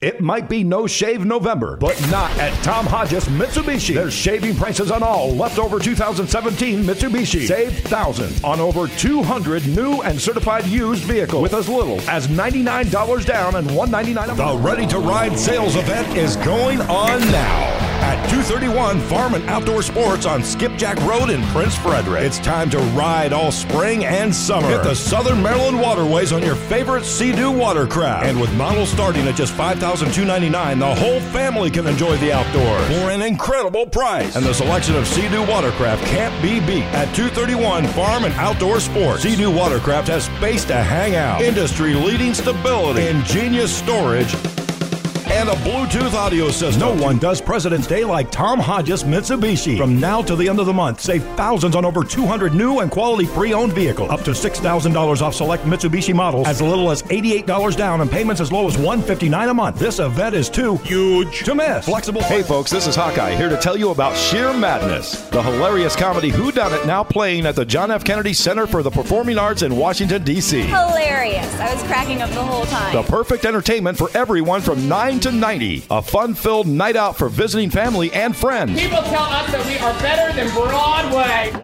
It might be no shave November, but not at Tom Hodges Mitsubishi. There's shaving prices on all leftover 2017 Mitsubishi. Save thousands on over 200 new and certified used vehicles with as little as $99 down and $199 a month. The Ready to Ride sales event is going on now at 231 Farm and Outdoor Sports on Skipjack Road in Prince Frederick. It's time to ride all spring and summer. Hit the Southern Maryland waterways on your favorite Sea-Doo watercraft. And with models starting at just $5,299, the whole family can enjoy the outdoors for an incredible price. And the selection of Sea-Doo watercraft can't be beat at 231 Farm and Outdoor Sports. Sea-Doo watercraft has space to hang out, industry-leading stability, ingenious storage, and a Bluetooth audio system. No one does President's Day like Tom Hodges Mitsubishi. From now to the end of the month, save thousands on over 200 new and quality pre-owned vehicles. Up to $6,000 off select Mitsubishi models, as little as $88 down, and payments as low as $159 a month. This event is too huge to miss. Flexible. Hey folks, this is Hawkeye here to tell you about Sheer Madness, the hilarious comedy Whodunit now playing at the John F. Kennedy Center for the Performing Arts in Washington, D.C. Hilarious. I was cracking up the whole time. The perfect entertainment for everyone from 9 to 90. A fun-filled night out for visiting family and friends. People tell us that we are better than Broadway.